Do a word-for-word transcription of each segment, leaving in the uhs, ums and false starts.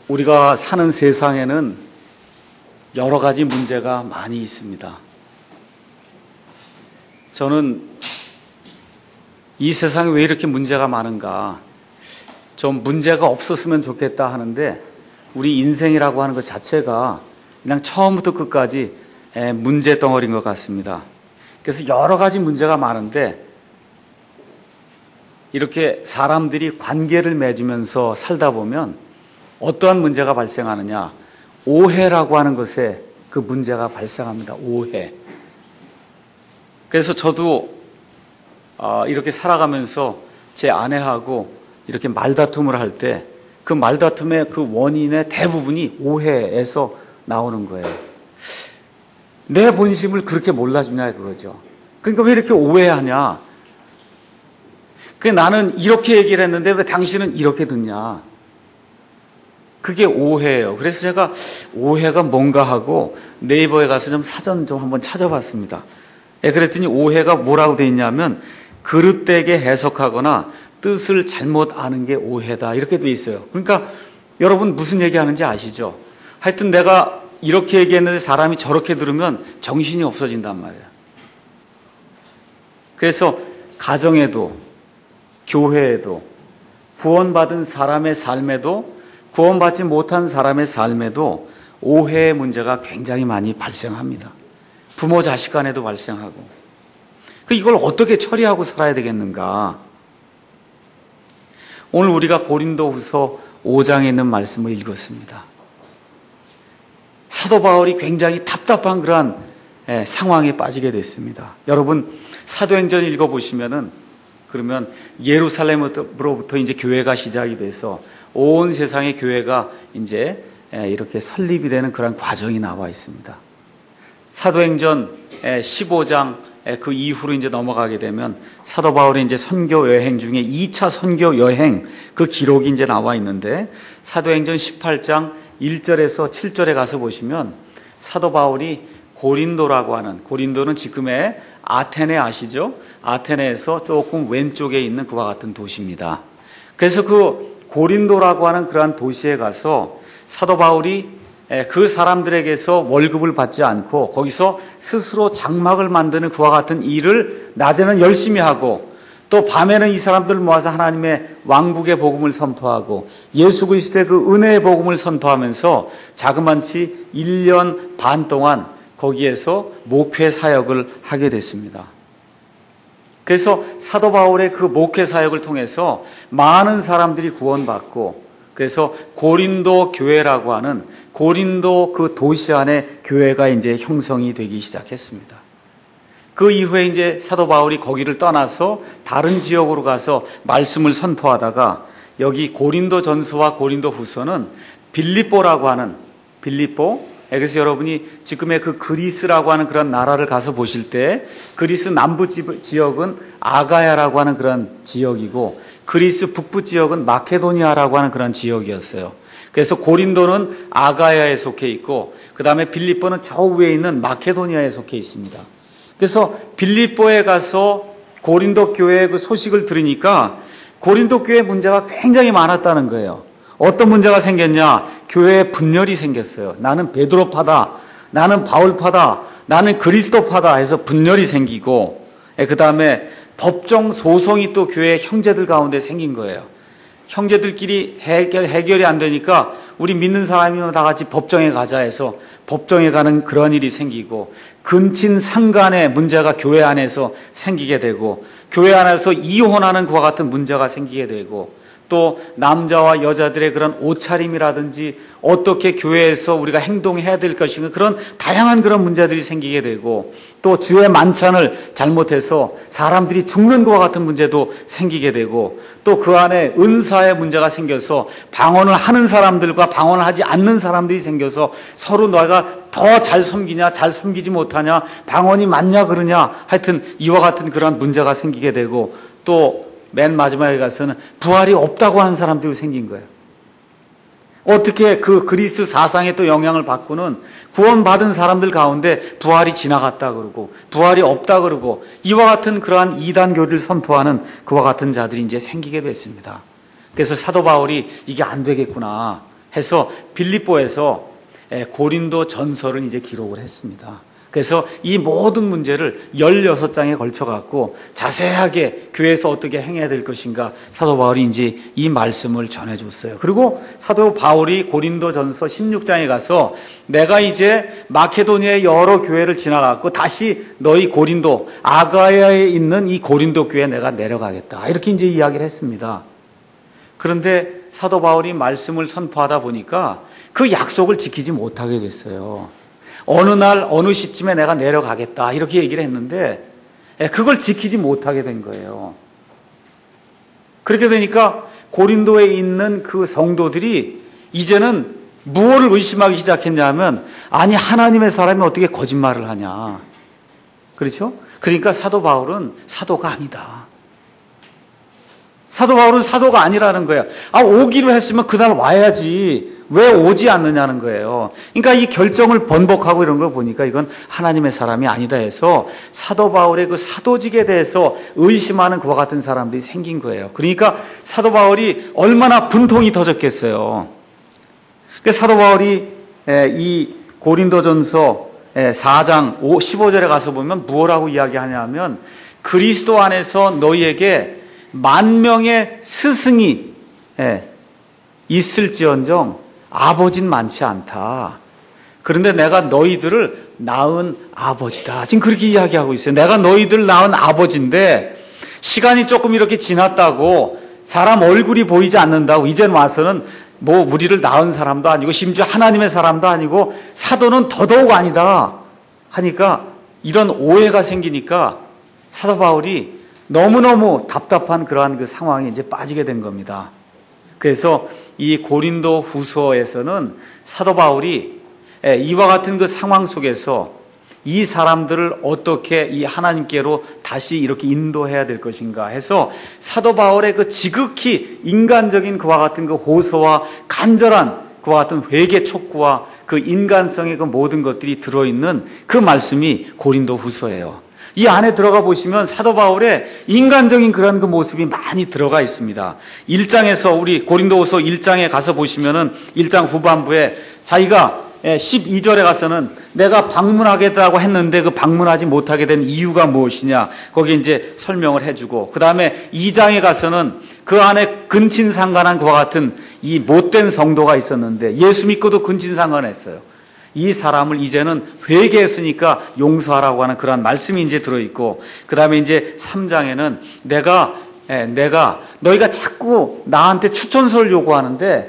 우리가 사는 세상에는 여러 가지 문제가 많이 있습니다. 저는 이 세상에 왜 이렇게 문제가 많은가, 좀 문제가 없었으면 좋겠다 하는데 우리 인생이라고 하는 것 자체가 그냥 처음부터 끝까지 문제 덩어리인 것 같습니다. 그래서 여러 가지 문제가 많은데 이렇게 사람들이 관계를 맺으면서 살다 보면 어떠한 문제가 발생하느냐, 오해라고 하는 것에 그 문제가 발생합니다. 오해. 그래서 저도 이렇게 살아가면서 제 아내하고 이렇게 말다툼을 할 때 그 말다툼의 그 원인의 대부분이 오해에서 나오는 거예요. 내 본심을 그렇게 몰라주냐 그거죠. 그러니까 왜 이렇게 오해하냐. 그 나는 이렇게 얘기를 했는데 왜 당신은 이렇게 듣냐. 그게 오해예요. 그래서 제가 오해가 뭔가 하고 네이버에 가서 좀 사전 좀 한번 찾아봤습니다. 예, 그랬더니 오해가 뭐라고 돼 있냐면 그릇되게 해석하거나 뜻을 잘못 아는 게 오해다 이렇게 돼 있어요. 그러니까 여러분 무슨 얘기하는지 아시죠? 하여튼 내가 이렇게 얘기했는데 사람이 저렇게 들으면 정신이 없어진단 말이에요. 그래서 가정에도 교회에도 구원받은 사람의 삶에도 구원받지 못한 사람의 삶에도 오해의 문제가 굉장히 많이 발생합니다. 부모 자식 간에도 발생하고. 그 이걸 어떻게 처리하고 살아야 되겠는가? 오늘 우리가 고린도후서 오 장에 있는 말씀을 읽었습니다. 사도 바울이 굉장히 답답한 그러한 상황에 빠지게 됐습니다. 여러분 사도행전 읽어보시면은 그러면 예루살렘으로부터 이제 교회가 시작이 돼서 온 세상의 교회가 이제 이렇게 설립이 되는 그런 과정이 나와 있습니다. 사도행전 십오 장 그 이후로 이제 넘어가게 되면 사도 바울의 이제 선교 여행 중에 이 차 선교 여행 그 기록이 이제 나와 있는데 사도행전 십팔 장 일 절에서 칠 절에 가서 보시면 사도 바울이 고린도라고 하는, 고린도는 지금의 아테네 아시죠? 아테네에서 조금 왼쪽에 있는 그와 같은 도시입니다. 그래서 그 고린도라고 하는 그러한 도시에 가서 사도 바울이 그 사람들에게서 월급을 받지 않고 거기서 스스로 장막을 만드는 그와 같은 일을 낮에는 열심히 하고 또 밤에는 이 사람들을 모아서 하나님의 왕국의 복음을 선포하고 예수 그리스도의 그 은혜의 복음을 선포하면서 자그만치 일 년 반 동안 거기에서 목회 사역을 하게 됐습니다. 그래서 사도 바울의 그 목회 사역을 통해서 많은 사람들이 구원받고 그래서 고린도 교회라고 하는 고린도 그 도시 안에 교회가 이제 형성이 되기 시작했습니다. 그 이후에 이제 사도 바울이 거기를 떠나서 다른 지역으로 가서 말씀을 선포하다가 여기 고린도 전서와 고린도 후서는 빌립보라고 하는 빌립보, 그래서 여러분이 지금의 그 그리스라고 하는 그런 나라를 가서 보실 때 그리스 남부 지역은 아가야라고 하는 그런 지역이고 그리스 북부 지역은 마케도니아라고 하는 그런 지역이었어요. 그래서 고린도는 아가야에 속해 있고 그 다음에 빌립보는 저 위에 있는 마케도니아에 속해 있습니다. 그래서 빌립보에 가서 고린도 교회의 그 소식을 들으니까 고린도 교회 문제가 굉장히 많았다는 거예요. 어떤 문제가 생겼냐? 교회에 분열이 생겼어요. 나는 베드로파다, 나는 바울파다, 나는 그리스도파다 해서 분열이 생기고 그 다음에 법정 소송이 또 교회 형제들 가운데 생긴 거예요. 형제들끼리 해결, 해결이 안 되니까 우리 믿는 사람이면 다 같이 법정에 가자 해서 법정에 가는 그런 일이 생기고 근친 상간의 문제가 교회 안에서 생기게 되고 교회 안에서 이혼하는 그와 같은 문제가 생기게 되고 또 남자와 여자들의 그런 옷차림이라든지 어떻게 교회에서 우리가 행동해야 될 것인가 그런 다양한 그런 문제들이 생기게 되고 또 주의 만찬을 잘못해서 사람들이 죽는 것과 같은 문제도 생기게 되고 또 그 안에 은사의 문제가 생겨서 방언을 하는 사람들과 방언을 하지 않는 사람들이 생겨서 서로 너가 더 잘 섬기냐 잘 섬기지 못하냐 방언이 맞냐 그러냐 하여튼 이와 같은 그런 문제가 생기게 되고 또 맨 마지막에 가서는 부활이 없다고 하는 사람들이 생긴 거예요. 어떻게 그 그리스 사상에 또 영향을 받고는 구원받은 사람들 가운데 부활이 지나갔다 그러고 부활이 없다 그러고 이와 같은 그러한 이단 교리를 선포하는 그와 같은 자들이 이제 생기게 됐습니다. 그래서 사도 바울이 이게 안 되겠구나 해서 빌립보에서 고린도 전서를 이제 기록을 했습니다. 그래서 이 모든 문제를 열여섯 장에 걸쳐 갖고 자세하게 교회에서 어떻게 행해야 될 것인가 사도 바울이 이제 이 말씀을 전해 줬어요. 그리고 사도 바울이 고린도전서 십육 장에 가서 내가 이제 마케도니아의 여러 교회를 지나갔고 다시 너희 고린도 아가야에 있는 이 고린도 교회에 내가 내려가겠다. 이렇게 이제 이야기를 했습니다. 그런데 사도 바울이 말씀을 선포하다 보니까 그 약속을 지키지 못하게 됐어요. 어느 날 어느 시점에 내가 내려가겠다 이렇게 얘기를 했는데 그걸 지키지 못하게 된 거예요. 그렇게 되니까 고린도에 있는 그 성도들이 이제는 무엇을 의심하기 시작했냐면 아니 하나님의 사람이 어떻게 거짓말을 하냐. 그렇죠? 그러니까 사도 바울은 사도가 아니다. 사도 바울은 사도가 아니라는 거예요. 아, 오기로 했으면 그날 와야지. 왜 오지 않느냐는 거예요. 그러니까 이 결정을 번복하고 이런 걸 보니까 이건 하나님의 사람이 아니다 해서 사도 바울의 그 사도직에 대해서 의심하는 그와 같은 사람들이 생긴 거예요. 그러니까 사도 바울이 얼마나 분통이 터졌겠어요. 그러니까 사도 바울이 이 고린도전서 사 장 십오 절에 가서 보면 무엇라고 이야기하냐면 그리스도 안에서 너희에게 만 명의 스승이 있을지언정 아버지는 많지 않다. 그런데 내가 너희들을 낳은 아버지다. 지금 그렇게 이야기하고 있어요. 내가 너희들 낳은 아버지인데 시간이 조금 이렇게 지났다고 사람 얼굴이 보이지 않는다고 이젠 와서는 뭐 우리를 낳은 사람도 아니고 심지어 하나님의 사람도 아니고 사도는 더더욱 아니다 하니까 이런 오해가 생기니까 사도 바울이 너무너무 답답한 그러한 그 상황에 이제 빠지게 된 겁니다. 그래서 이 고린도 후서에서는 사도 바울이 이와 같은 그 상황 속에서 이 사람들을 어떻게 이 하나님께로 다시 이렇게 인도해야 될 것인가 해서 사도 바울의 그 지극히 인간적인 그와 같은 그 호소와 간절한 그와 같은 회개 촉구와 그 인간성의 그 모든 것들이 들어있는 그 말씀이 고린도 후서예요. 이 안에 들어가 보시면 사도 바울의 인간적인 그런 그 모습이 많이 들어가 있습니다. 일 장에서 우리 고린도후서 일 장에 가서 보시면은 일 장 후반부에 자기가 십이 절에 가서는 내가 방문하겠다고 했는데 그 방문하지 못하게 된 이유가 무엇이냐 거기 이제 설명을 해주고 그 다음에 이 장에 가서는 그 안에 근친상간한 그와 같은 이 못된 성도가 있었는데 예수 믿고도 근친상간했어요. 이 사람을 이제는 회개했으니까 용서하라고 하는 그런 말씀이 이제 들어있고, 그 다음에 이제 삼 장에는 내가, 예, 내가, 너희가 자꾸 나한테 추천서를 요구하는데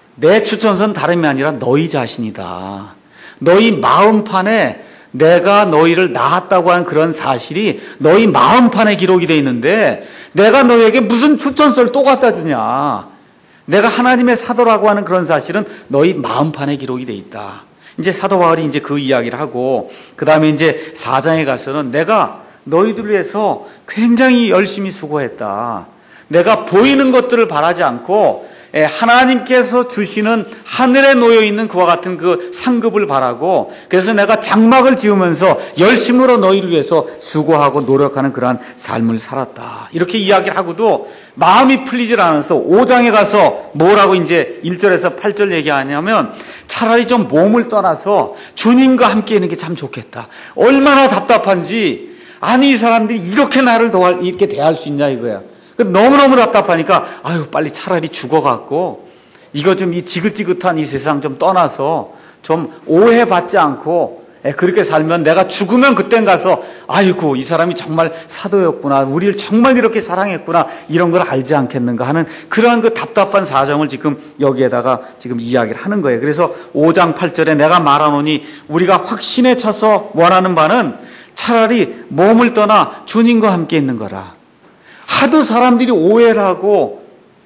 내 추천서는 다름이 아니라 너희 자신이다. 너희 마음판에 내가 너희를 낳았다고 하는 그런 사실이 너희 마음판에 기록이 돼 있는데 내가 너희에게 무슨 추천서를 또 갖다 주냐. 내가 하나님의 사도라고 하는 그런 사실은 너희 마음판에 기록이 돼 있다. 이제 사도 바울이 이제 그 이야기를 하고, 그 다음에 이제 사 장에 가서는 내가 너희들 위해서 굉장히 열심히 수고했다. 내가 보이는 것들을 바라지 않고 하나님께서 주시는 하늘에 놓여 있는 그와 같은 그 상급을 바라고, 그래서 내가 장막을 지으면서 열심으로 너희를 위해서 수고하고 노력하는 그러한 삶을 살았다. 이렇게 이야기를 하고도 마음이 풀리질 않아서 오 장에 가서 뭐라고 이제 일 절에서 팔 절 얘기하냐면 차라리 좀 몸을 떠나서 주님과 함께 있는 게 참 좋겠다. 얼마나 답답한지, 아니 이 사람들이 이렇게 나를 도와 이렇게 대할 수 있냐 이거야. 너무너무 답답하니까 아유 빨리 차라리 죽어갖고 이거 좀 이 지긋지긋한 이 세상 좀 떠나서 좀 오해받지 않고 그렇게 살면 내가 죽으면 그땐 가서 아이고 이 사람이 정말 사도였구나, 우리를 정말 이렇게 사랑했구나, 이런 걸 알지 않겠는가 하는 그러한 그 답답한 사정을 지금 여기에다가 지금 이야기를 하는 거예요. 그래서 오 장 팔 절에 내가 말하노니 우리가 확신에 차서 원하는 바는 차라리 몸을 떠나 주님과 함께 있는 거라. 하도 사람들이 오해를 하고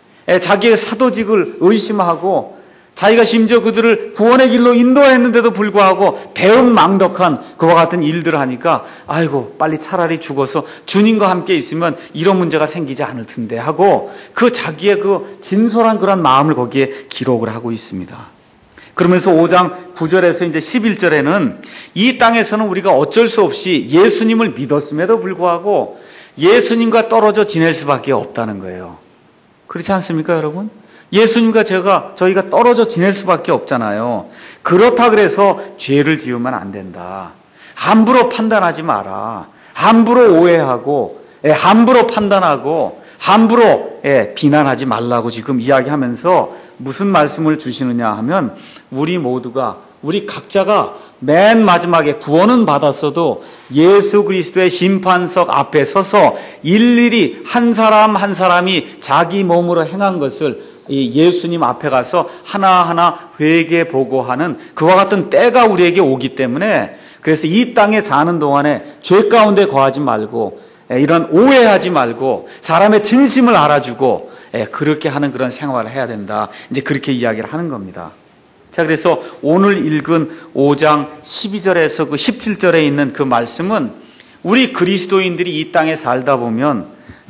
자기의 사도직을 의심하고 자기가 심지어 그들을 구원의 길로 인도했는데도 불구하고 배은망덕한 그와 같은 일들을 하니까 아이고 빨리 차라리 죽어서 주님과 함께 있으면 이런 문제가 생기지 않을 텐데 하고 그 자기의 그 진솔한 그런 마음을 거기에 기록을 하고 있습니다. 그러면서 오 장 구 절에서 이제 십일 절에는 이 땅에서는 우리가 어쩔 수 없이 예수님을 믿었음에도 불구하고 예수님과 떨어져 지낼 수밖에 없다는 거예요. 그렇지 않습니까, 여러분? 예수님과 제가 저희가 떨어져 지낼 수밖에 없잖아요. 그렇다 그래서 죄를 지으면 안 된다. 함부로 판단하지 마라. 함부로 오해하고 예, 함부로 판단하고 함부로 예, 비난하지 말라고 지금 이야기하면서 무슨 말씀을 주시느냐 하면 우리 모두가 우리 각자가 맨 마지막에 구원은 받았어도 예수 그리스도의 심판석 앞에 서서 일일이 한 사람 한 사람이 자기 몸으로 행한 것을 이 예수님 앞에 가서 하나하나 회개 보고하는 그와 같은 때가 우리에게 오기 때문에 그래서 이 땅에 사는 동안에 죄 가운데 거하지 말고 이런 오해하지 말고 사람의 진심을 알아주고 그렇게 하는 그런 생활을 해야 된다. 이제 그렇게 이야기를 하는 겁니다. 자, 그래서 오늘 읽은 오 장 십이 절에서 그 십칠 절에 있는 그 말씀은 우리 그리스도인들이 이 땅에 살다 보면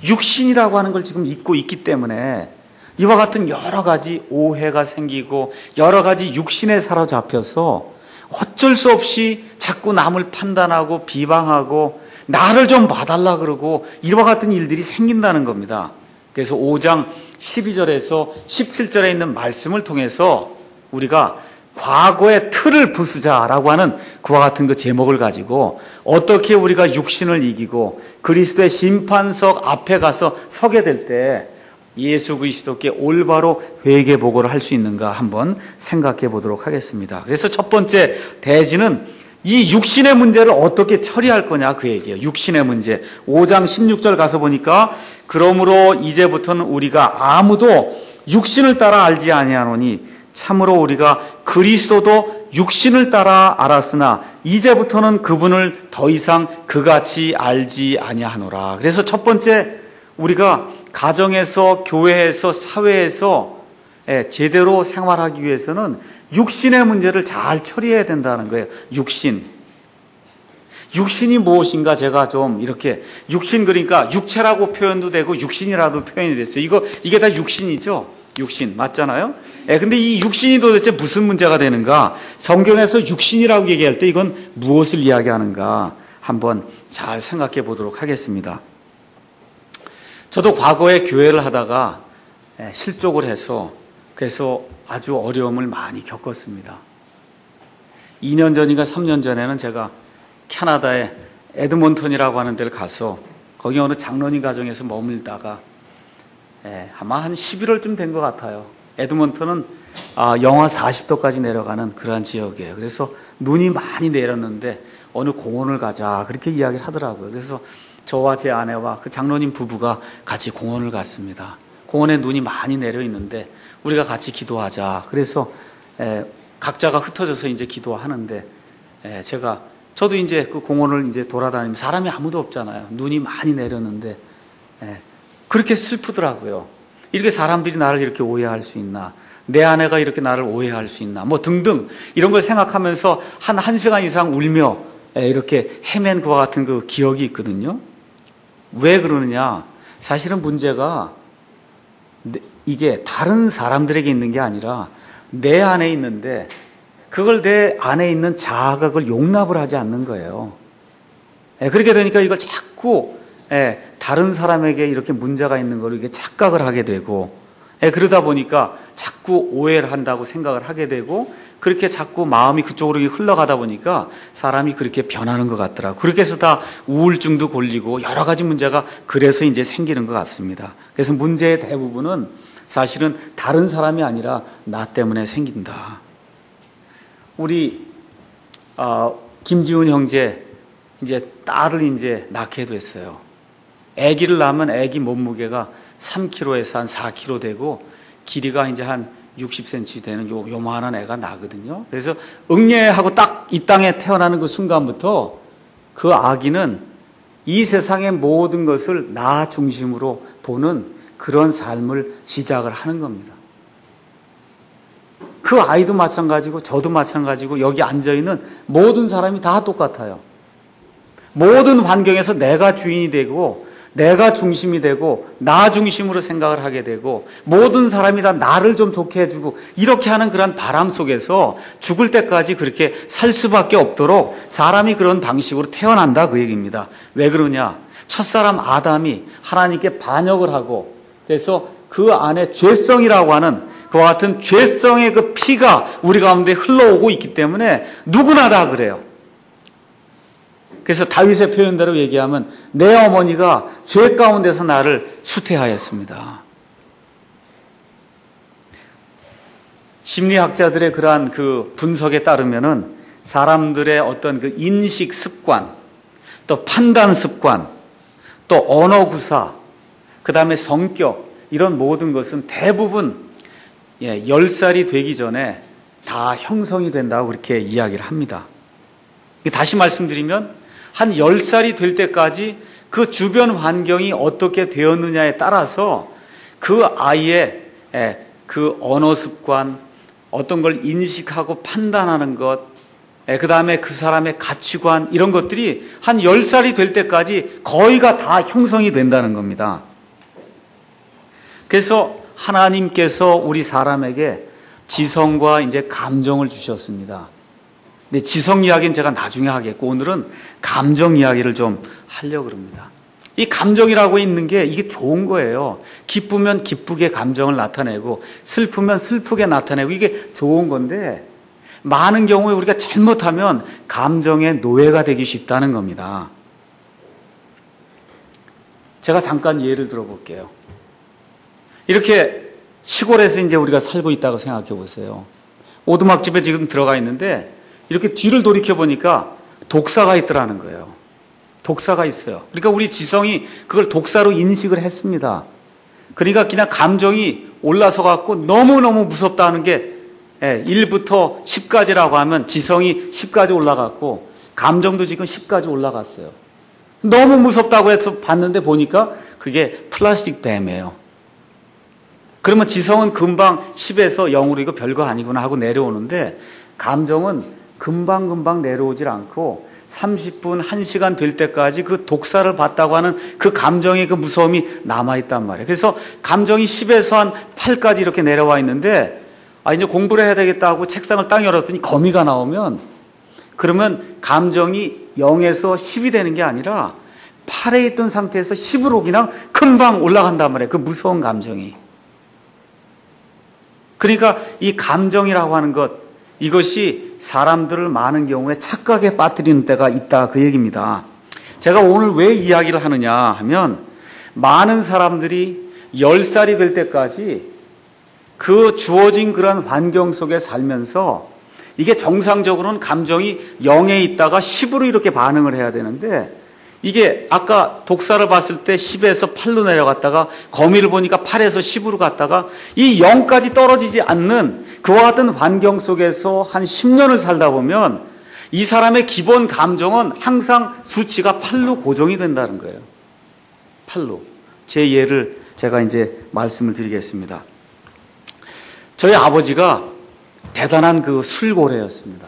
육신이라고 하는 걸 지금 잊고 있기 때문에 이와 같은 여러 가지 오해가 생기고 여러 가지 육신에 사로잡혀서 어쩔 수 없이 자꾸 남을 판단하고 비방하고 나를 좀 봐달라 그러고 이와 같은 일들이 생긴다는 겁니다. 그래서 오 장 십이 절에서 십칠 절에 있는 말씀을 통해서 우리가 과거의 틀을 부수자라고 하는 그와 같은 그 제목을 가지고 어떻게 우리가 육신을 이기고 그리스도의 심판석 앞에 가서 서게 될 때 예수 그리스도께 올바로 회개 보고를 할 수 있는가 한번 생각해 보도록 하겠습니다. 그래서 첫 번째 대지는 이 육신의 문제를 어떻게 처리할 거냐 그 얘기예요. 육신의 문제. 오 장 십육 절 가서 보니까 그러므로 이제부터는 우리가 아무도 육신을 따라 알지 아니하노니 참으로 우리가 그리스도도 육신을 따라 알았으나 이제부터는 그분을 더 이상 그같이 알지 아니하노라. 그래서 첫 번째 우리가 가정에서 교회에서 사회에서 제대로 생활하기 위해서는 육신의 문제를 잘 처리해야 된다는 거예요. 육신. 육신이 무엇인가 제가 좀 이렇게 육신 그러니까 육체라고 표현도 되고 육신이라도 표현이 됐어요. 이거 이게 다 육신이죠. 육신 맞잖아요. 예, 근데 이 육신이 도대체 무슨 문제가 되는가? 성경에서 육신이라고 얘기할 때 이건 무엇을 이야기하는가? 한번 잘 생각해 보도록 하겠습니다. 저도 과거에 교회를 하다가 실족을 해서 그래서 아주 어려움을 많이 겪었습니다. 이 년 전인가 삼 년 전에는 제가 캐나다의 에드몬턴이라고 하는 데를 가서 거기 어느 장로님 가정에서 머물다가 예, 아마 한 십일월쯤 된 것 같아요. 에드몬턴은 아, 영하 사십 도까지 내려가는 그러한 지역이에요. 그래서 눈이 많이 내렸는데 어느 공원을 가자 그렇게 이야기를 하더라고요. 그래서 저와 제 아내와 그 장로님 부부가 같이 공원을 갔습니다. 공원에 눈이 많이 내려 있는데 우리가 같이 기도하자. 그래서 에, 각자가 흩어져서 이제 기도하는데 에, 제가 저도 이제 그 공원을 이제 돌아다니면 사람이 아무도 없잖아요. 눈이 많이 내렸는데 에, 그렇게 슬프더라고요. 이렇게 사람들이 나를 이렇게 오해할 수 있나? 내 아내가 이렇게 나를 오해할 수 있나? 뭐 등등 이런 걸 생각하면서 한 한 시간 이상 울며 에, 이렇게 헤맨 그와 같은 그 기억이 있거든요. 왜 그러느냐? 사실은 문제가 이게 다른 사람들에게 있는 게 아니라 내 안에 있는데 그걸 내 안에 있는 자아가 그걸 용납을 하지 않는 거예요. 예, 그렇게 되니까 이걸 자꾸 예, 다른 사람에게 이렇게 문제가 있는 걸 이렇게 착각을 하게 되고 예, 그러다 보니까 자꾸 오해를 한다고 생각을 하게 되고 그렇게 자꾸 마음이 그쪽으로 흘러가다 보니까 사람이 그렇게 변하는 것 같더라고요. 그렇게 해서 다 우울증도 걸리고 여러 가지 문제가 그래서 이제 생기는 것 같습니다. 그래서 문제의 대부분은 사실은 다른 사람이 아니라 나 때문에 생긴다. 우리 어, 김지훈 형제 이제 딸을 이제 낳게 됐어요. 아기를 낳으면 아기 몸무게가 삼 킬로그램에서 한 사 킬로그램 되고 길이가 이제 한 육십 센티미터 되는 요, 요만한 애가 나거든요. 그래서 응애하고 딱 이 땅에 태어나는 그 순간부터 그 아기는 이 세상의 모든 것을 나 중심으로 보는 그런 삶을 시작을 하는 겁니다. 그 아이도 마찬가지고 저도 마찬가지고 여기 앉아있는 모든 사람이 다 똑같아요. 모든 환경에서 내가 주인이 되고 내가 중심이 되고 나 중심으로 생각을 하게 되고 모든 사람이 다 나를 좀 좋게 해주고 이렇게 하는 그런 바람 속에서 죽을 때까지 그렇게 살 수밖에 없도록 사람이 그런 방식으로 태어난다 그 얘기입니다. 왜 그러냐? 첫사람 아담이 하나님께 반역을 하고 그래서 그 안에 죄성이라고 하는 그와 같은 죄성의 그 피가 우리 가운데 흘러오고 있기 때문에 누구나 다 그래요. 그래서 다윗의 표현대로 얘기하면 내 어머니가 죄 가운데서 나를 수태하였습니다. 심리학자들의 그러한 그 분석에 따르면은 사람들의 어떤 그 인식 습관, 또 판단 습관, 또 언어 구사, 그 다음에 성격, 이런 모든 것은 대부분 예, 열 살이 되기 전에 다 형성이 된다고 그렇게 이야기를 합니다. 다시 말씀드리면 한 열 살이 될 때까지 그 주변 환경이 어떻게 되었느냐에 따라서 그 아이의 예, 그 언어 습관, 어떤 걸 인식하고 판단하는 것, 예, 그 다음에 그 사람의 가치관, 이런 것들이 한 열 살이 될 때까지 거의가 다 형성이 된다는 겁니다. 그래서 하나님께서 우리 사람에게 지성과 이제 감정을 주셨습니다. 근데 지성 이야기는 제가 나중에 하겠고, 오늘은 감정 이야기를 좀 하려고 합니다. 이 감정이라고 있는 게 이게 좋은 거예요. 기쁘면 기쁘게 감정을 나타내고, 슬프면 슬프게 나타내고, 이게 좋은 건데, 많은 경우에 우리가 잘못하면 감정의 노예가 되기 쉽다는 겁니다. 제가 잠깐 예를 들어볼게요. 이렇게 시골에서 이제 우리가 살고 있다고 생각해 보세요. 오두막집에 지금 들어가 있는데 이렇게 뒤를 돌이켜 보니까 독사가 있더라는 거예요. 독사가 있어요. 그러니까 우리 지성이 그걸 독사로 인식을 했습니다. 그러니까 그냥 감정이 올라서 갖고 너무너무 무섭다는 게 일부터 십까지라고 하면 지성이 십까지 올라갔고 감정도 지금 십까지 올라갔어요. 너무 무섭다고 해서 봤는데 보니까 그게 플라스틱 뱀이에요. 그러면 지성은 금방 십에서 영으로 이거 별거 아니구나 하고 내려오는데 감정은 금방금방 내려오질 않고 삼십 분, 한 시간 될 때까지 그 독사를 받다고 하는 그 감정의 그 무서움이 남아있단 말이에요. 그래서 감정이 십에서 한 팔까지 이렇게 내려와 있는데 아, 이제 공부를 해야 되겠다 하고 책상을 딱 열었더니 거미가 나오면 그러면 감정이 영에서 십이 되는 게 아니라 팔에 있던 상태에서 십으로 그냥 금방 올라간단 말이에요. 그 무서운 감정이. 그러니까 이 감정이라고 하는 것, 이것이 사람들을 많은 경우에 착각에 빠뜨리는 때가 있다, 그 얘기입니다. 제가 오늘 왜 이야기를 하느냐 하면 많은 사람들이 열 살이 될 때까지 그 주어진 그런 환경 속에 살면서 이게 정상적으로는 감정이 영에 있다가 십으로 이렇게 반응을 해야 되는데 이게 아까 독사를 봤을 때 십에서 팔로 내려갔다가 거미를 보니까 팔에서 십으로 갔다가 이 영까지 떨어지지 않는 그와 같은 환경 속에서 한 십 년을 살다 보면 이 사람의 기본 감정은 항상 수치가 팔로 고정이 된다는 거예요. 팔로. 제 예를 제가 이제 말씀을 드리겠습니다. 저희 아버지가 대단한 그 술고래였습니다.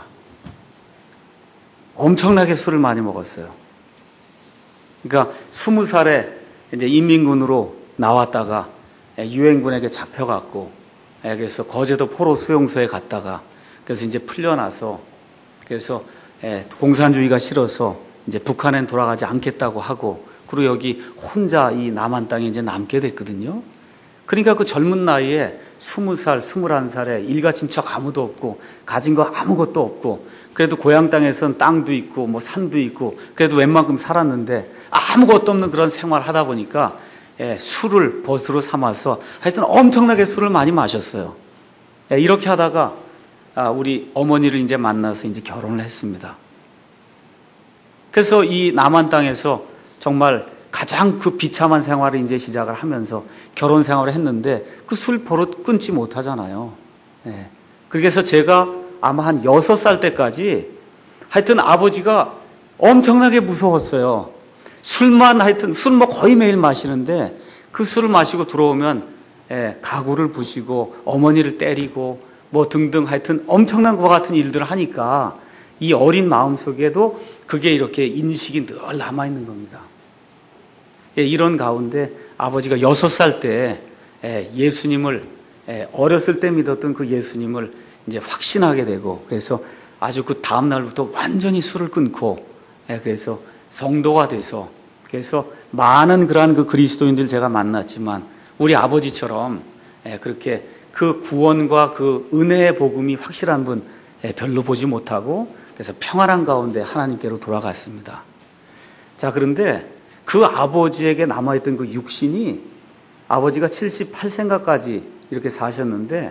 엄청나게 술을 많이 먹었어요. 그러니까 스무 살에 이제 인민군으로 나왔다가 유엔군에게 잡혀갔고, 그래서 거제도 포로 수용소에 갔다가 그래서 이제 풀려나서 그래서 공산주의가 싫어서 이제 북한엔 돌아가지 않겠다고 하고 그리고 여기 혼자 이 남한 땅에 이제 남게 됐거든요. 그러니까 그 젊은 나이에 스무 살, 스물한 살에 일가 친척 아무도 없고 가진 거 아무것도 없고 그래도 고향 땅에선 땅도 있고 뭐 산도 있고 그래도 웬만큼 살았는데 아무것도 없는 그런 생활 하다 보니까 예, 술을 벗으로 삼아서 하여튼 엄청나게 술을 많이 마셨어요. 예, 이렇게 하다가 아, 우리 어머니를 이제 만나서 이제 결혼을 했습니다. 그래서 이 남한 땅에서 정말 가장 그 비참한 생활을 이제 시작을 하면서 결혼 생활을 했는데 그 술 버릇 끊지 못하잖아요. 예. 그래서 제가 아마 한 여섯 살 때까지 하여튼 아버지가 엄청나게 무서웠어요. 술만 하여튼 술 뭐 거의 매일 마시는데 그 술을 마시고 들어오면 예, 가구를 부시고 어머니를 때리고 뭐 등등 하여튼 엄청난 것 같은 일들을 하니까 이 어린 마음속에도 그게 이렇게 인식이 늘 남아있는 겁니다. 예, 이런 가운데 아버지가 여섯 살 때 예, 예수님을 예, 어렸을 때 믿었던 그 예수님을 이제 확신하게 되고 그래서 아주 그 다음 날부터 완전히 술을 끊고 예, 그래서 성도가 돼서 그래서 많은 그러한 그 그리스도인들 제가 만났지만 우리 아버지처럼 그렇게 그 구원과 그 은혜의 복음이 확실한 분 별로 보지 못하고 그래서 평안한 가운데 하나님께로 돌아갔습니다. 자, 그런데 그 아버지에게 남아있던 그 육신이 아버지가 칠십팔 세인가까지 이렇게 사셨는데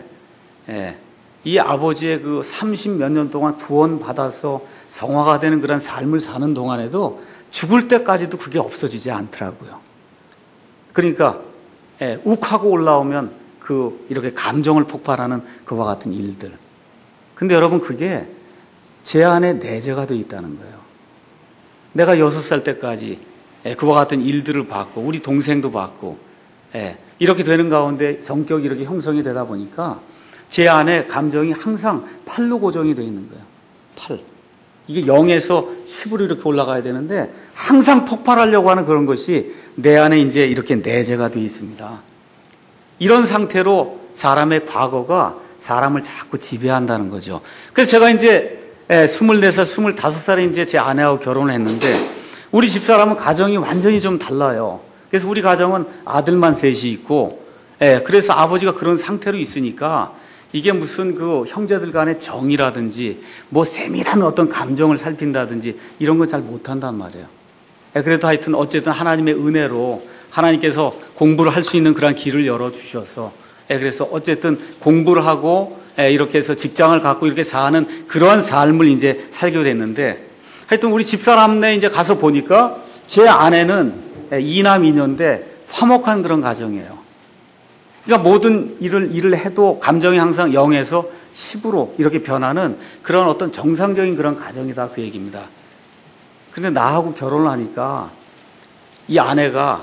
이 아버지의 그 삼십 몇 년 동안 구원받아서 성화가 되는 그런 삶을 사는 동안에도 죽을 때까지도 그게 없어지지 않더라고요. 그러니까 예, 욱하고 올라오면 그 이렇게 감정을 폭발하는 그와 같은 일들. 근데 여러분 그게 제 안에 내재가 되어 있다는 거예요. 내가 여섯 살 때까지 예, 그와 같은 일들을 봤고 우리 동생도 봤고 예, 이렇게 되는 가운데 성격이 이렇게 형성이 되다 보니까 제 안에 감정이 항상 팔로 고정이 되어 있는 거예요. 팔. 이게 영에서 십으로 이렇게 올라가야 되는데 항상 폭발하려고 하는 그런 것이 내 안에 이제 이렇게 내재가 되어 있습니다. 이런 상태로 사람의 과거가 사람을 자꾸 지배한다는 거죠. 그래서 제가 이제 스물네 살, 스물다섯 살에 이제 제 아내하고 결혼을 했는데 우리 집사람은 가정이 완전히 좀 달라요. 그래서 우리 가정은 아들만 셋이 있고 그래서 아버지가 그런 상태로 있으니까 이게 무슨 그 형제들 간의 정이라든지 뭐 세밀한 어떤 감정을 살핀다든지 이런 건 잘 못한단 말이에요. 그래도 하여튼 어쨌든 하나님의 은혜로 하나님께서 공부를 할 수 있는 그런 길을 열어주셔서 그래서 어쨌든 공부를 하고 이렇게 해서 직장을 갖고 이렇게 사는 그러한 삶을 이제 살게 됐는데 하여튼 우리 집사람네 이제 가서 보니까 제 아내는 이남 이녀인데 화목한 그런 가정이에요. 그러니까 모든 일을, 일을 해도 감정이 항상 영에서 십으로 이렇게 변하는 그런 어떤 정상적인 그런 가정이다 그 얘기입니다. 근데 나하고 결혼을 하니까 이 아내가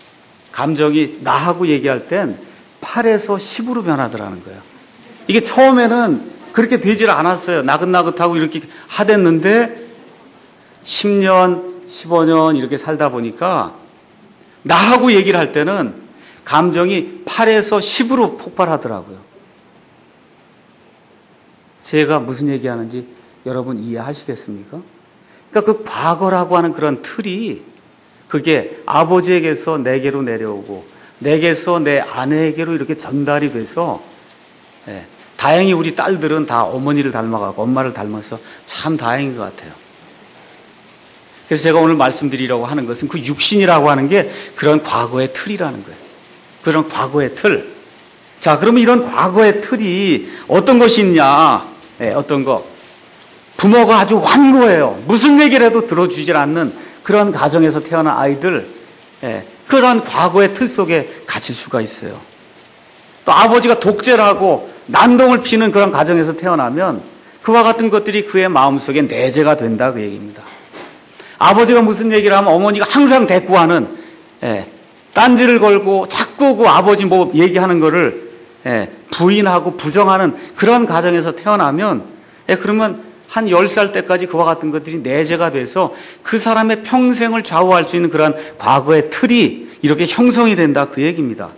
감정이 나하고 얘기할 땐 팔에서 십으로 변하더라는 거예요. 이게 처음에는 그렇게 되질 않았어요. 나긋나긋하고 이렇게 하댔는데 십 년, 십오 년 이렇게 살다 보니까 나하고 얘기를 할 때는 감정이 팔에서 십으로 폭발하더라고요. 제가 무슨 얘기하는지 여러분 이해하시겠습니까? 그러니까 그 과거라고 하는 그런 틀이 그게 아버지에게서 내게로 내려오고 내게서 내 아내에게로 이렇게 전달이 돼서 예, 다행히 우리 딸들은 다 어머니를 닮아가고 엄마를 닮아서 참 다행인 것 같아요. 그래서 제가 오늘 말씀드리려고 하는 것은 그 육신이라고 하는 게 그런 과거의 틀이라는 거예요. 그런 과거의 틀. 자, 그러면 이런 과거의 틀이 어떤 것이 있냐? 네, 어떤 거. 부모가 아주 완고해요. 무슨 얘기를 해도 들어주질 않는 그런 가정에서 태어난 아이들. 네, 그런 과거의 틀 속에 갇힐 수가 있어요. 또 아버지가 독재를 하고 난동을 피는 그런 가정에서 태어나면 그와 같은 것들이 그의 마음속에 내재가 된다 그 얘기입니다. 아버지가 무슨 얘기를 하면 어머니가 항상 대꾸하는 예, 딴지를 걸고 자꾸 그 아버지 뭐 얘기하는 거를 예, 부인하고 부정하는 그런 가정에서 태어나면 예, 그러면 한 열 살 때까지 그와 같은 것들이 내재가 돼서 그 사람의 평생을 좌우할 수 있는 그런 과거의 틀이 이렇게 형성이 된다 그 얘기입니다.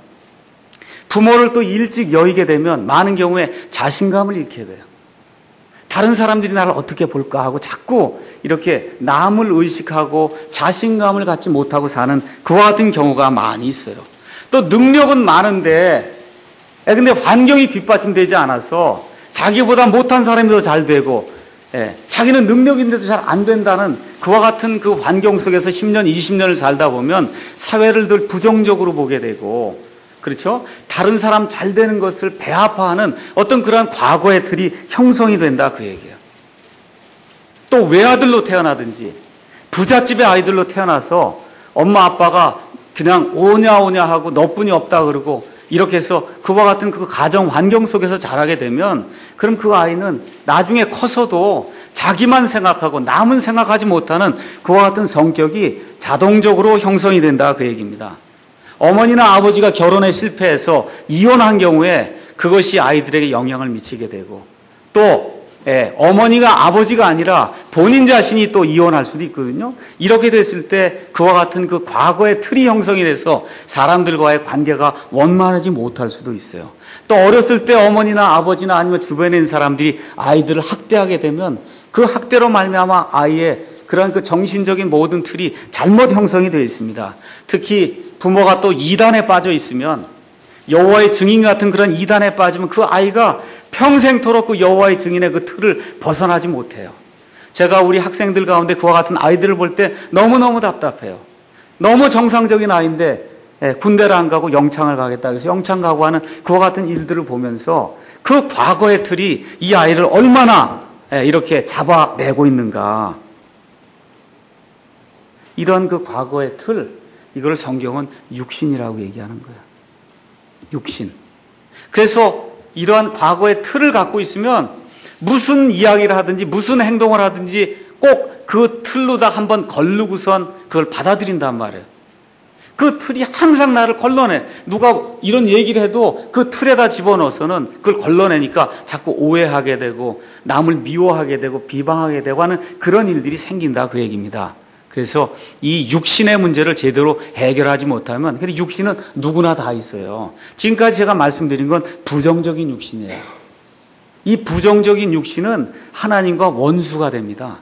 부모를 또 일찍 여의게 되면 많은 경우에 자신감을 잃게 돼요. 다른 사람들이 나를 어떻게 볼까 하고 자꾸 이렇게 남을 의식하고 자신감을 갖지 못하고 사는 그와 같은 경우가 많이 있어요. 또 능력은 많은데 근데 환경이 뒷받침되지 않아서 자기보다 못한 사람이 더 잘 되고 예, 자기는 능력인데도 잘 안 된다는 그와 같은 그 환경 속에서 십 년, 이십 년을 살다 보면 사회를 늘 부정적으로 보게 되고 그렇죠? 다른 사람 잘 되는 것을 배아파하는 어떤 그런 과거의 틀이 형성이 된다 그 얘기예요. 또 외아들로 태어나든지 부잣집의 아이들로 태어나서 엄마 아빠가 그냥 오냐 오냐 하고 너뿐이 없다 그러고 이렇게 해서 그와 같은 그 가정 환경 속에서 자라게 되면 그럼 그 아이는 나중에 커서도 자기만 생각하고 남은 생각하지 못하는 그와 같은 성격이 자동적으로 형성이 된다 그 얘기입니다. 어머니나 아버지가 결혼에 실패해서 이혼한 경우에 그것이 아이들에게 영향을 미치게 되고 또 예, 어머니가 아버지가 아니라 본인 자신이 또 이혼할 수도 있거든요. 이렇게 됐을 때 그와 같은 그 과거의 틀이 형성이 돼서 사람들과의 관계가 원만하지 못할 수도 있어요. 또 어렸을 때 어머니나 아버지나 아니면 주변에 있는 사람들이 아이들을 학대하게 되면 그 학대로 말미암아 아이의 그런 그 정신적인 모든 틀이 잘못 형성이 되어 있습니다. 특히 부모가 또 이단에 빠져 있으면 여호와의 증인 같은 그런 이단에 빠지면 그 아이가 평생토록 그 여호와의 증인의 그 틀을 벗어나지 못해요. 제가 우리 학생들 가운데 그와 같은 아이들을 볼 때 너무너무 답답해요. 너무 정상적인 아이인데 예, 군대를 안 가고 영창을 가겠다 그래서 영창 가고 하는 그와 같은 일들을 보면서 그 과거의 틀이 이 아이를 얼마나 예, 이렇게 잡아내고 있는가. 이런 그 과거의 틀, 이걸 성경은 육신이라고 얘기하는 거예요. 육신. 그래서 이러한 과거의 틀을 갖고 있으면 무슨 이야기를 하든지 무슨 행동을 하든지 꼭 그 틀로다 한번 걸르고선 그걸 받아들인단 말이에요. 그 틀이 항상 나를 걸러내. 누가 이런 얘기를 해도 그 틀에다 집어넣어서는 그걸 걸러내니까 자꾸 오해하게 되고 남을 미워하게 되고 비방하게 되고 하는 그런 일들이 생긴다 그 얘기입니다. 그래서 이 육신의 문제를 제대로 해결하지 못하면, 그래서 육신은 누구나 다 있어요. 지금까지 제가 말씀드린 건 부정적인 육신이에요. 이 부정적인 육신은 하나님과 원수가 됩니다.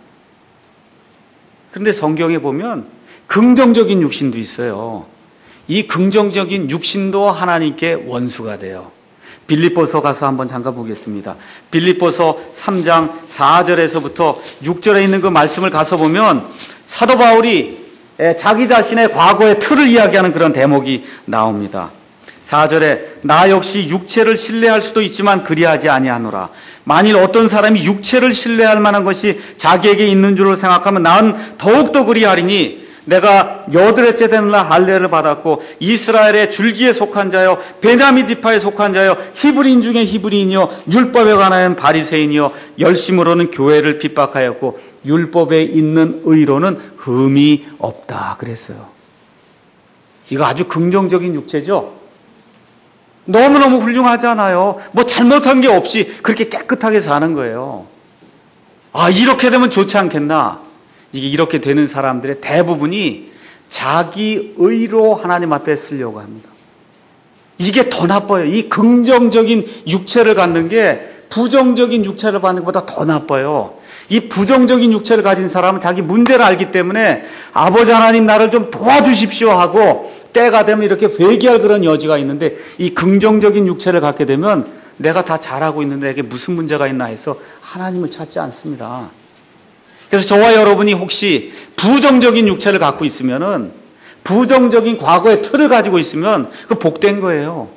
그런데 성경에 보면 긍정적인 육신도 있어요. 이 긍정적인 육신도 하나님께 원수가 돼요. 빌립보서 가서 한번 잠깐 보겠습니다. 빌립보서 삼 장 사 절에서부터 육 절에 있는 그 말씀을 가서 보면 사도 바울이 자기 자신의 과거의 틀을 이야기하는 그런 대목이 나옵니다. 사 절에 나 역시 육체를 신뢰할 수도 있지만 그리하지 아니하노라. 만일 어떤 사람이 육체를 신뢰할 만한 것이 자기에게 있는 줄로 생각하면 나는 더욱더 그리하리니 내가 여드레째 되는 날 할례를 받았고 이스라엘의 줄기에 속한 자여 베냐민 지파에 속한 자여 히브리인 중에 히브리인이요 율법에 관하여는 바리새인이요 열심으로는 교회를 핍박하였고 율법에 있는 의로는 흠이 없다 그랬어요. 이거 아주 긍정적인 육체죠. 너무너무 훌륭하잖아요. 뭐 잘못한 게 없이 그렇게 깨끗하게 사는 거예요. 아, 이렇게 되면 좋지 않겠나? 이게 이렇게 되는 사람들의 대부분이 자기 의로 하나님 앞에 쓰려고 합니다. 이게 더 나빠요. 이 긍정적인 육체를 갖는 게 부정적인 육체를 받는 것보다 더 나빠요. 이 부정적인 육체를 가진 사람은 자기 문제를 알기 때문에 아버지 하나님 나를 좀 도와주십시오 하고 때가 되면 이렇게 회개할 그런 여지가 있는데, 이 긍정적인 육체를 갖게 되면 내가 다 잘하고 있는데 내게 무슨 문제가 있나 해서 하나님을 찾지 않습니다. 그래서 저와 여러분이 혹시 부정적인 육체를 갖고 있으면은, 부정적인 과거의 틀을 가지고 있으면 그 복된 거예요.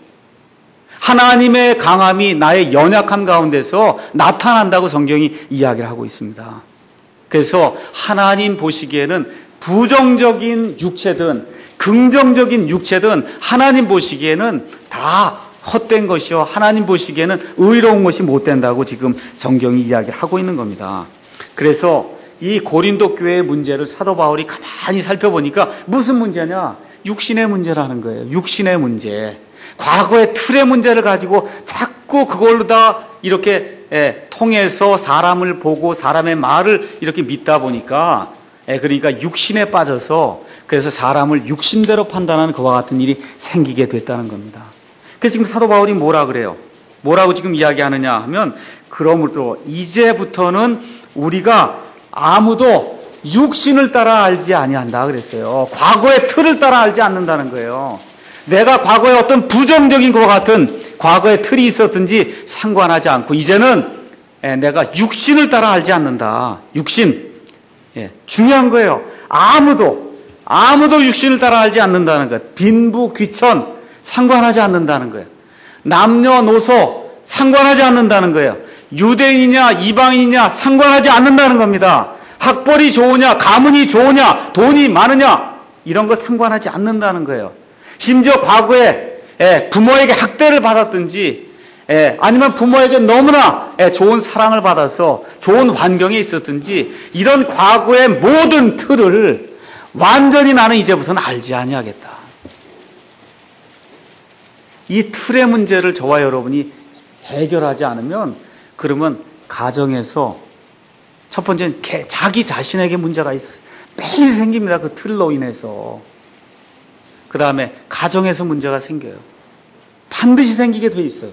하나님의 강함이 나의 연약함 가운데서 나타난다고 성경이 이야기를 하고 있습니다. 그래서 하나님 보시기에는 부정적인 육체든 긍정적인 육체든 하나님 보시기에는 다 헛된 것이요 하나님 보시기에는 의로운 것이 못 된다고 지금 성경이 이야기를 하고 있는 겁니다. 그래서 이 고린도 교회의 문제를 사도 바울이 가만히 살펴보니까 무슨 문제냐? 육신의 문제라는 거예요. 육신의 문제. 과거의 틀의 문제를 가지고 자꾸 그걸로 다 이렇게 예, 통해서 사람을 보고 사람의 말을 이렇게 믿다 보니까 예, 그러니까 육신에 빠져서 그래서 사람을 육신대로 판단하는 그와 같은 일이 생기게 됐다는 겁니다. 그래서 지금 사도 바울이 뭐라 그래요? 뭐라고 지금 이야기하느냐 하면, 그러므로 이제부터는 우리가 아무도 육신을 따라 알지 아니한다 그랬어요. 과거의 틀을 따라 알지 않는다는 거예요. 내가 과거에 어떤 부정적인 것과 같은 과거의 틀이 있었든지 상관하지 않고 이제는 내가 육신을 따라 알지 않는다. 육신. 예, 중요한 거예요. 아무도 아무도 육신을 따라 알지 않는다는 거예요. 빈부 귀천 상관하지 않는다는 거예요. 남녀노소 상관하지 않는다는 거예요. 유대인이냐 이방인이냐 상관하지 않는다는 겁니다. 학벌이 좋으냐 가문이 좋으냐 돈이 많으냐 이런 거 상관하지 않는다는 거예요. 심지어 과거에 부모에게 학대를 받았든지 아니면 부모에게 너무나 좋은 사랑을 받아서 좋은 환경에 있었든지 이런 과거의 모든 틀을 완전히 나는 이제부터는 알지 아니하겠다. 이 틀의 문제를 저와 여러분이 해결하지 않으면, 그러면 가정에서 첫 번째는 자기 자신에게 문제가 있어요. 매일 생깁니다. 그 틀로 인해서. 그 다음에 가정에서 문제가 생겨요. 반드시 생기게 돼 있어요.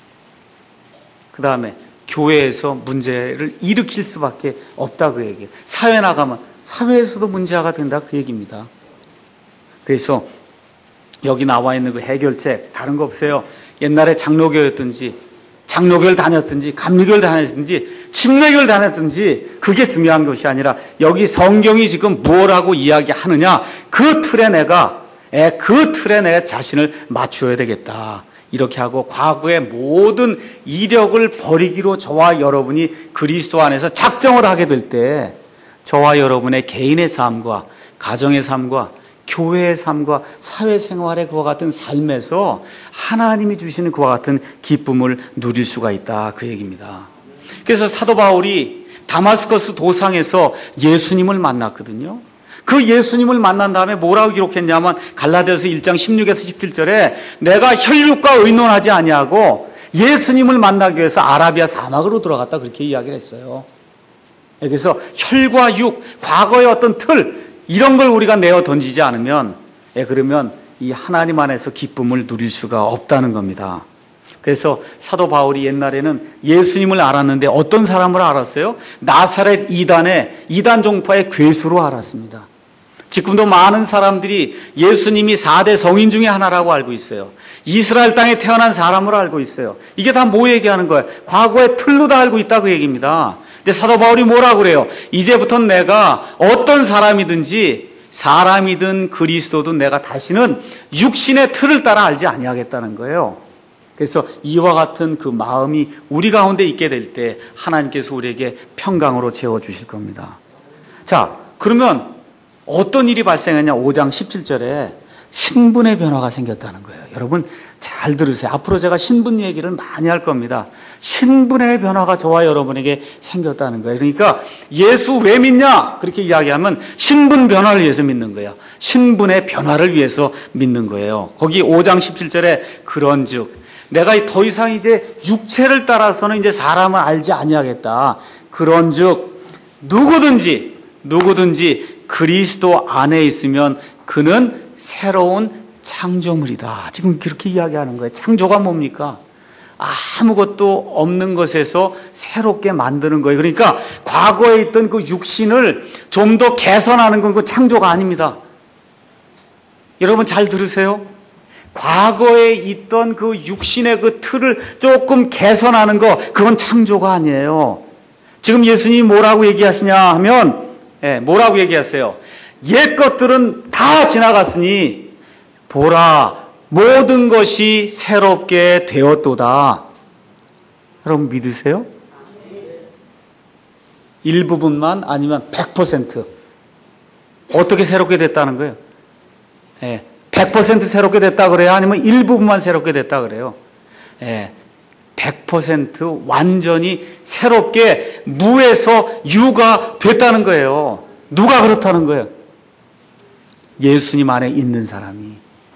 그 다음에 교회에서 문제를 일으킬 수밖에 없다 그 얘기예요. 사회 나가면 사회에서도 문제가 된다 그 얘기입니다. 그래서 여기 나와 있는 그 해결책 다른 거 없어요. 옛날에 장로교였든지 장로교를 다녔든지 감리교를 다녔든지 침례교를 다녔든지 그게 중요한 것이 아니라 여기 성경이 지금 뭐라고 이야기하느냐 그 틀에 내가 그 틀에 내 자신을 맞추어야 되겠다. 이렇게 하고 과거의 모든 이력을 버리기로 저와 여러분이 그리스도 안에서 작정을 하게 될 때 저와 여러분의 개인의 삶과 가정의 삶과 교회의 삶과 사회생활의 그와 같은 삶에서 하나님이 주시는 그와 같은 기쁨을 누릴 수가 있다 그 얘기입니다. 그래서 사도 바울이 다마스커스 도상에서 예수님을 만났거든요. 그 예수님을 만난 다음에 뭐라고 기록했냐면 갈라디아서 일 장 십육에서 십칠 절에 내가 혈육과 의논하지 아니하고 예수님을 만나기 위해서 아라비아 사막으로 들어갔다 그렇게 이야기를 했어요. 그래서 혈과 육, 과거의 어떤 틀 이런 걸 우리가 내어 던지지 않으면 예, 그러면 이 하나님 안에서 기쁨을 누릴 수가 없다는 겁니다. 그래서 사도 바울이 옛날에는 예수님을 알았는데 어떤 사람을 알았어요? 나사렛 이단의 이단 종파의 괴수로 알았습니다. 지금도 많은 사람들이 예수님이 사 대 성인 중에 하나라고 알고 있어요. 이스라엘 땅에 태어난 사람으로 알고 있어요. 이게 다 뭐 얘기하는 거예요? 과거의 틀로 다 알고 있다 그 얘기입니다. 근데 사도 바울이 뭐라고 그래요? 이제부터는 내가 어떤 사람이든지 사람이든 그리스도든 내가 다시는 육신의 틀을 따라 알지 아니하겠다는 거예요. 그래서 이와 같은 그 마음이 우리 가운데 있게 될 때 하나님께서 우리에게 평강으로 채워주실 겁니다. 자, 그러면 어떤 일이 발생했냐? 오 장 십칠 절에 신분의 변화가 생겼다는 거예요. 여러분 잘 들으세요. 앞으로 제가 신분 얘기를 많이 할 겁니다. 신분의 변화가 저와 여러분에게 생겼다는 거예요. 그러니까 예수 왜 믿냐? 그렇게 이야기하면 신분 변화를 위해서 믿는 거예요. 신분의 변화를 위해서 믿는 거예요. 거기 오 장 십칠 절에 그런즉 내가 더 이상 이제 육체를 따라서는 이제 사람을 알지 아니하겠다. 그런즉 누구든지 누구든지 그리스도 안에 있으면 그는 새로운 창조물이다. 지금 그렇게 이야기하는 거예요. 창조가 뭡니까? 아무것도 없는 것에서 새롭게 만드는 거예요. 그러니까 과거에 있던 그 육신을 좀 더 개선하는 건 그 창조가 아닙니다. 여러분 잘 들으세요. 과거에 있던 그 육신의 그 틀을 조금 개선하는 거 그건 창조가 아니에요. 지금 예수님이 뭐라고 얘기하시냐 하면 예, 뭐라고 얘기하세요? 옛 것들은 다 지나갔으니 보라 모든 것이 새롭게 되었도다. 여러분 믿으세요? 일부분만 아니면 백 퍼센트 어떻게 새롭게 됐다는 거예요? 예, 백 퍼센트 새롭게 됐다 그래요? 아니면 일부분만 새롭게 됐다 그래요? 예, 백 퍼센트 완전히 새롭게 무에서 유가 됐다는 거예요. 누가 그렇다는 거예요? 예수님 안에 있는 사람이.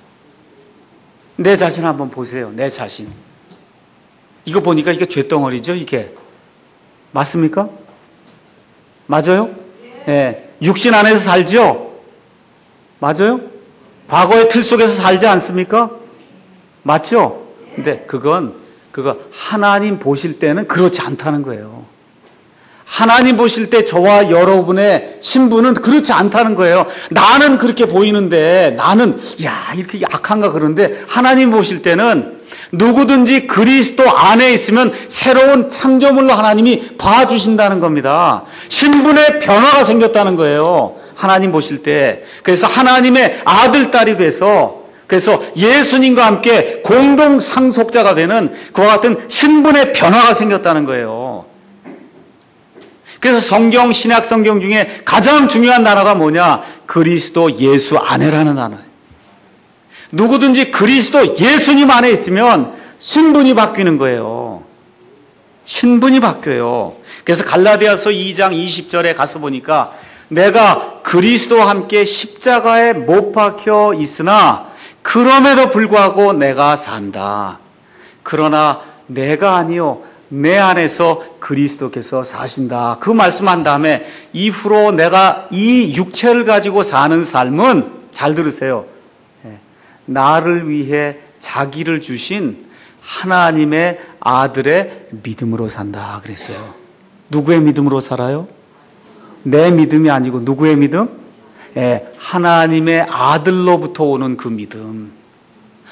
내 자신 한번 보세요. 내 자신. 이거 보니까 이게 죄덩어리죠, 이게. 맞습니까? 맞아요? 예. 네. 육신 안에서 살죠? 맞아요? 과거의 틀 속에서 살지 않습니까? 맞죠? 근데 그건, 그거 하나님 보실 때는 그렇지 않다는 거예요. 하나님 보실 때 저와 여러분의 신분은 그렇지 않다는 거예요. 나는 그렇게 보이는데 나는 야 이렇게 약한가 그런데 하나님 보실 때는 누구든지 그리스도 안에 있으면 새로운 창조물로 하나님이 봐주신다는 겁니다. 신분의 변화가 생겼다는 거예요. 하나님 보실 때. 그래서 하나님의 아들, 딸이 돼서 그래서 예수님과 함께 공동 상속자가 되는 그와 같은 신분의 변화가 생겼다는 거예요. 그래서 성경, 신약 성경 중에 가장 중요한 단어가 뭐냐? 그리스도 예수 안에라는 단어예요. 누구든지 그리스도 예수님 안에 있으면 신분이 바뀌는 거예요. 신분이 바뀌어요. 그래서 갈라디아서 이 장 이십 절에 가서 보니까 내가 그리스도와 함께 십자가에 못 박혀 있으나 그럼에도 불구하고 내가 산다. 그러나 내가 아니요 내 안에서 그리스도께서 사신다. 그 말씀한 다음에 이후로 내가 이 육체를 가지고 사는 삶은 잘 들으세요. 나를 위해 자기를 주신 하나님의 아들의 믿음으로 산다 그랬어요. 누구의 믿음으로 살아요? 내 믿음이 아니고 누구의 믿음? 예, 하나님의 아들로부터 오는 그 믿음.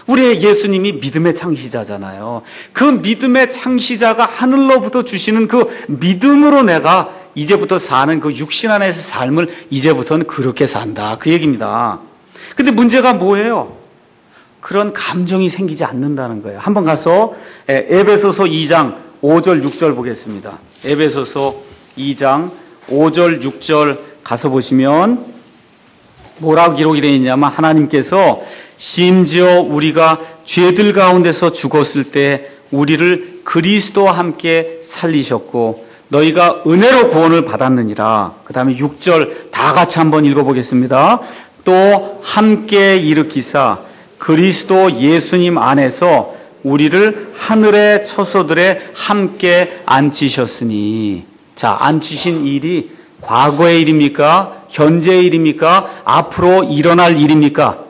우리의 예수님이 믿음의 창시자잖아요. 그 믿음의 창시자가 하늘로부터 주시는 그 믿음으로 내가 이제부터 사는 그 육신 안에서 삶을 이제부터는 그렇게 산다. 그 얘기입니다. 근데 문제가 뭐예요? 그런 감정이 생기지 않는다는 거예요. 한번 가서 에베소서 이 장 오 절 육 절 보겠습니다. 에베소서 이 장 오 절 육 절 가서 보시면 뭐라고 기록이 되어 있냐면 하나님께서 심지어 우리가 죄들 가운데서 죽었을 때 우리를 그리스도와 함께 살리셨고 너희가 은혜로 구원을 받았느니라. 그 다음에 육 절 다 같이 한번 읽어보겠습니다. 또 함께 일으키사 그리스도 예수님 안에서 우리를 하늘의 처소들에 함께 앉히셨으니. 자, 앉히신 일이 과거의 일입니까? 현재의 일입니까? 앞으로 일어날 일입니까?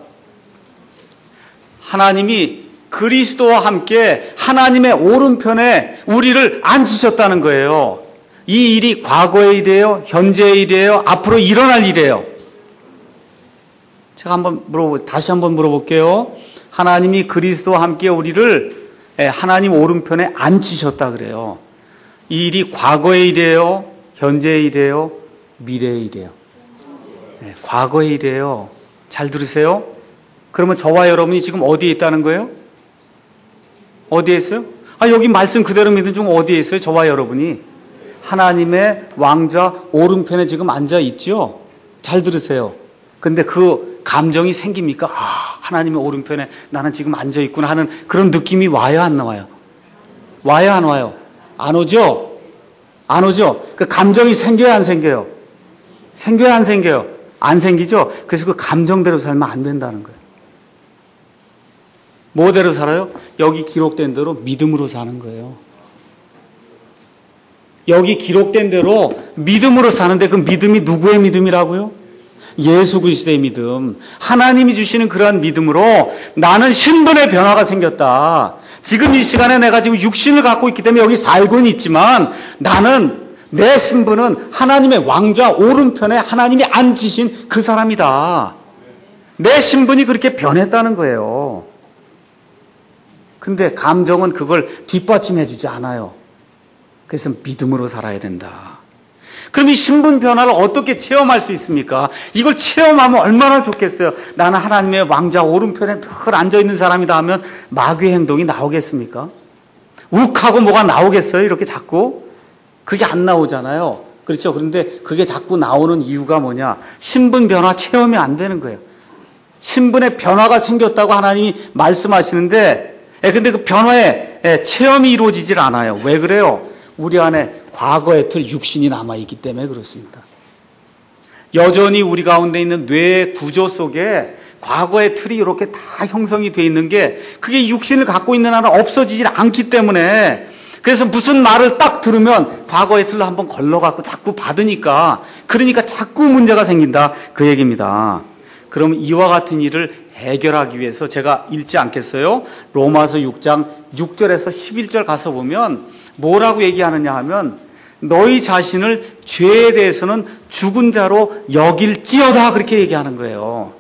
하나님이 그리스도와 함께 하나님의 오른편에 우리를 앉히셨다는 거예요. 이 일이 과거의 일이에요? 현재의 일이에요? 앞으로 일어날 일이에요? 제가 한번 물어보, 다시 한번 물어볼게요. 하나님이 그리스도와 함께 우리를 하나님 오른편에 앉히셨다 그래요. 이 일이 과거의 일이에요? 현재의 일이에요? 미래의 일이에요? 네, 과거의 일이에요. 잘 들으세요. 그러면 저와 여러분이 지금 어디에 있다는 거예요? 어디에 있어요? 아, 여기 말씀 그대로 믿는 중 어디에 있어요? 저와 여러분이 하나님의 왕자 오른편에 지금 앉아 있죠? 잘 들으세요. 근데 그 감정이 생깁니까? 아, 하나님의 오른편에 나는 지금 앉아 있구나 하는 그런 느낌이 와요, 안 나와요? 와요, 안 와요? 안 오죠? 안 오죠? 그 감정이 생겨요, 안 생겨요? 생겨요, 안 생겨요? 안 생기죠? 그래서 그 감정대로 살면 안 된다는 거예요. 뭐대로 살아요? 여기 기록된 대로 믿음으로 사는 거예요. 여기 기록된 대로 믿음으로 사는데 그 믿음이 누구의 믿음이라고요? 예수 그리스도의 믿음. 하나님이 주시는 그러한 믿음으로 나는 신분의 변화가 생겼다. 지금 이 시간에 내가 지금 육신을 갖고 있기 때문에 여기 살고는 있지만 나는 내 신분은 하나님의 왕좌 오른편에 하나님이 앉으신 그 사람이다. 내 신분이 그렇게 변했다는 거예요. 근데 감정은 그걸 뒷받침해 주지 않아요. 그래서 믿음으로 살아야 된다. 그럼 이 신분 변화를 어떻게 체험할 수 있습니까? 이걸 체험하면 얼마나 좋겠어요. 나는 하나님의 왕좌 오른편에 늘 앉아있는 사람이다 하면 마귀의 행동이 나오겠습니까? 욱하고 뭐가 나오겠어요? 이렇게 자꾸? 그게 안 나오잖아요. 그렇죠? 그런데 그게 자꾸 나오는 이유가 뭐냐? 신분 변화 체험이 안 되는 거예요. 신분의 변화가 생겼다고 하나님이 말씀하시는데 근데 그 변화의 체험이 이루어지질 않아요. 왜 그래요? 우리 안에 과거의 틀 육신이 남아있기 때문에 그렇습니다. 여전히 우리 가운데 있는 뇌 구조 속에 과거의 틀이 이렇게 다 형성이 되어 있는 게 그게 육신을 갖고 있는 한은 없어지질 않기 때문에 그래서 무슨 말을 딱 들으면 과거의 틀로 한번 걸러갖고 자꾸 받으니까 그러니까 자꾸 문제가 생긴다 그 얘기입니다. 그럼 이와 같은 일을 해결하기 위해서 제가 읽지 않겠어요? 로마서 육 장 육 절에서 십일 절 가서 보면 뭐라고 얘기하느냐 하면 너희 자신을 죄에 대해서는 죽은 자로 여길지어다 그렇게 얘기하는 거예요.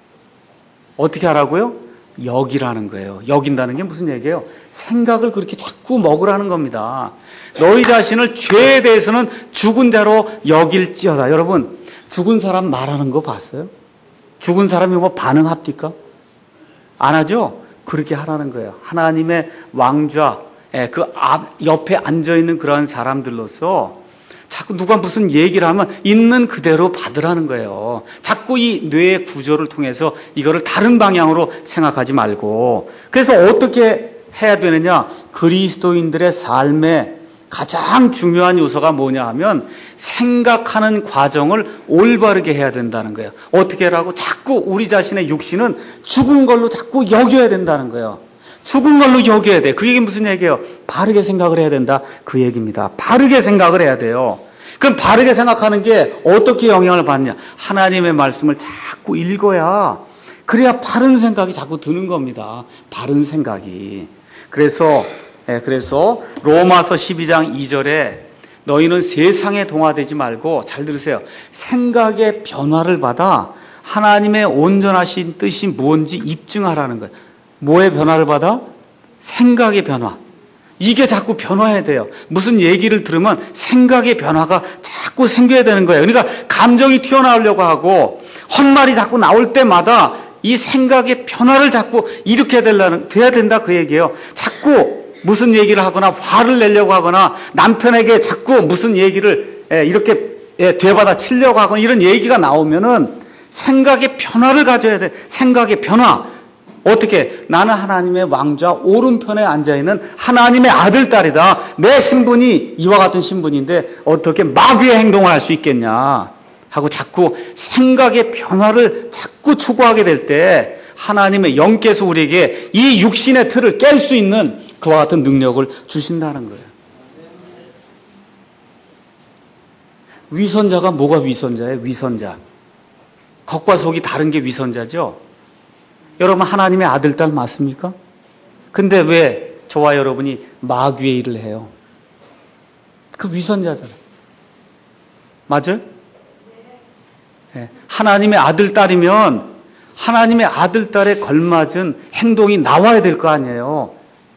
어떻게 하라고요? 여기라는 거예요. 여긴다는 게 무슨 얘기예요? 생각을 그렇게 자꾸 먹으라는 겁니다. 너희 자신을 죄에 대해서는 죽은 자로 여길지어다. 여러분 죽은 사람 말하는 거 봤어요? 죽은 사람이 뭐 반응합니까? 안 하죠? 그렇게 하라는 거예요. 하나님의 왕좌 그 앞, 옆에 앉아있는 그러한 사람들로서 자꾸 누가 무슨 얘기를 하면 있는 그대로 받으라는 거예요. 자꾸 이 뇌의 구조를 통해서 이거를 다른 방향으로 생각하지 말고. 그래서 어떻게 해야 되느냐? 그리스도인들의 삶의 가장 중요한 요소가 뭐냐 하면 생각하는 과정을 올바르게 해야 된다는 거예요. 어떻게 하라고? 자꾸 우리 자신의 육신은 죽은 걸로 자꾸 여겨야 된다는 거예요. 죽은 걸로 여겨야 돼. 그 얘기는 무슨 얘기예요? 바르게 생각을 해야 된다. 그 얘기입니다. 바르게 생각을 해야 돼요. 그럼 바르게 생각하는 게 어떻게 영향을 받느냐? 하나님의 말씀을 자꾸 읽어야 그래야 바른 생각이 자꾸 드는 겁니다. 바른 생각이. 그래서 예, 그래서 로마서 십이 장 이 절에 너희는 세상에 동화되지 말고 잘 들으세요. 생각의 변화를 받아 하나님의 온전하신 뜻이 뭔지 입증하라는 거예요. 뭐의 변화를 받아? 생각의 변화. 이게 자꾸 변화해야 돼요. 무슨 얘기를 들으면 생각의 변화가 자꾸 생겨야 되는 거예요. 그러니까 감정이 튀어나오려고 하고 헛말이 자꾸 나올 때마다 이 생각의 변화를 자꾸 일으켜야 되려는, 돼야 된다 그 얘기예요. 자꾸 무슨 얘기를 하거나 화를 내려고 하거나 남편에게 자꾸 무슨 얘기를 이렇게 되받아 치려고 하거나 이런 얘기가 나오면은 생각의 변화를 가져야 돼. 생각의 변화. 어떻게? 나는 하나님의 왕좌 오른편에 앉아있는 하나님의 아들, 딸이다. 내 신분이 이와 같은 신분인데 어떻게 마귀의 행동을 할 수 있겠냐 하고 자꾸 생각의 변화를 자꾸 추구하게 될 때 하나님의 영께서 우리에게 이 육신의 틀을 깰 수 있는 그와 같은 능력을 주신다는 거예요. 위선자가 뭐가 위선자예요? 위선자. 겉과 속이 다른 게 위선자죠. 여러분 하나님의 아들, 딸 맞습니까? 근데 왜 저와 여러분이 마귀의 일을 해요? 그 위선자잖아요. 맞아요? 네. 하나님의 아들, 딸이면 하나님의 아들, 딸에 걸맞은 행동이 나와야 될 거 아니에요.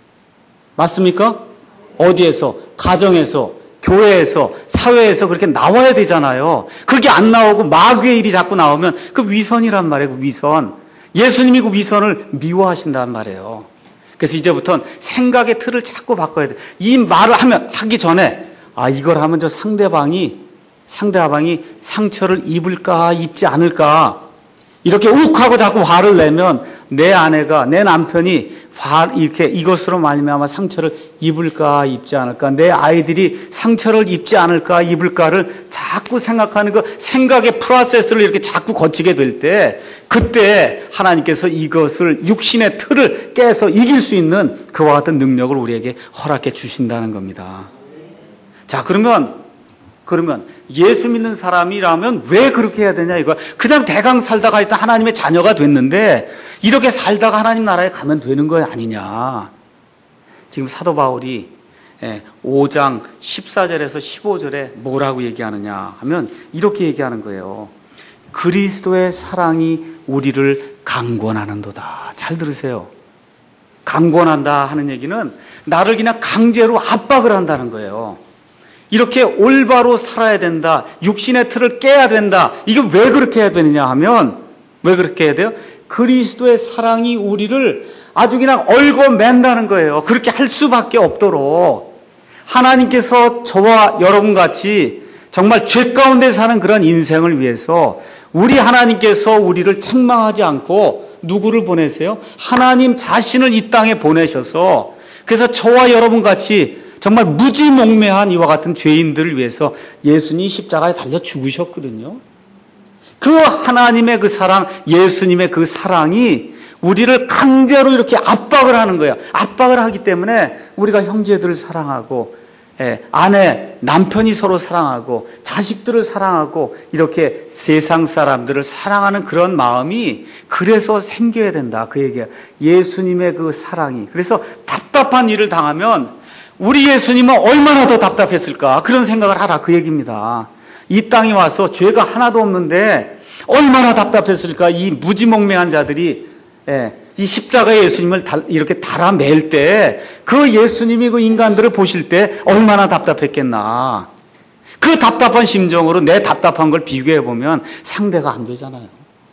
맞습니까? 어디에서? 가정에서, 교회에서, 사회에서 그렇게 나와야 되잖아요. 그렇게 안 나오고 마귀의 일이 자꾸 나오면 그 위선이란 말이에요. 그 위선. 예수님이 그 위선을 미워하신단 말이에요. 그래서 이제부터는 생각의 틀을 자꾸 바꿔야 돼. 이 말을 하면, 하기 전에, 아, 이걸 하면 저 상대방이, 상대방이 상처를 입을까, 입지 않을까. 이렇게 욱 하고 자꾸 화를 내면 내 아내가, 내 남편이 화, 이렇게 이것으로 말미암아 상처를 입을까, 입지 않을까. 내 아이들이 상처를 입지 않을까, 입을까를 자꾸 생각하는 그 생각의 프로세스를 이렇게 자꾸 거치게 될 때, 그때 하나님께서 이것을 육신의 틀을 깨서 이길 수 있는 그와 같은 능력을 우리에게 허락해 주신다는 겁니다. 자, 그러면 그러면 예수 믿는 사람이라면 왜 그렇게 해야 되냐 이거. 그냥 대강 살다가 일단 하나님의 자녀가 됐는데 이렇게 살다가 하나님 나라에 가면 되는 거 아니냐. 지금 사도 바울이 오 장 십사 절에서 십오 절에 뭐라고 얘기하느냐 하면 이렇게 얘기하는 거예요. 그리스도의 사랑이 우리를 강권하는도다. 잘 들으세요. 강권한다 하는 얘기는 나를 그냥 강제로 압박을 한다는 거예요. 이렇게 올바로 살아야 된다. 육신의 틀을 깨야 된다. 이거 왜 그렇게 해야 되느냐 하면 왜 그렇게 해야 돼요? 그리스도의 사랑이 우리를 아주 그냥 얽어맨다는 거예요. 그렇게 할 수밖에 없도록 하나님께서 저와 여러분 같이 정말 죄 가운데 사는 그런 인생을 위해서 우리 하나님께서 우리를 책망하지 않고 누구를 보내세요? 하나님 자신을 이 땅에 보내셔서 그래서 저와 여러분 같이 정말 무지몽매한 이와 같은 죄인들을 위해서 예수님이 십자가에 달려 죽으셨거든요. 그 하나님의 그 사랑, 예수님의 그 사랑이 우리를 강제로 이렇게 압박을 하는 거예요. 압박을 하기 때문에 우리가 형제들을 사랑하고 예, 아내, 남편이 서로 사랑하고 자식들을 사랑하고 이렇게 세상 사람들을 사랑하는 그런 마음이 그래서 생겨야 된다. 그 얘기야. 예수님의 그 사랑이. 그래서 답답한 일을 당하면 우리 예수님은 얼마나 더 답답했을까? 그런 생각을 하라 그 얘기입니다. 이 땅에 와서 죄가 하나도 없는데 얼마나 답답했을까? 이 무지몽매한 자들이 예, 이 십자가의 예수님을 달, 이렇게 달아맬 때 그 예수님이 그 인간들을 보실 때 얼마나 답답했겠나. 그 답답한 심정으로 내 답답한 걸 비교해 보면 상대가 안 되잖아요.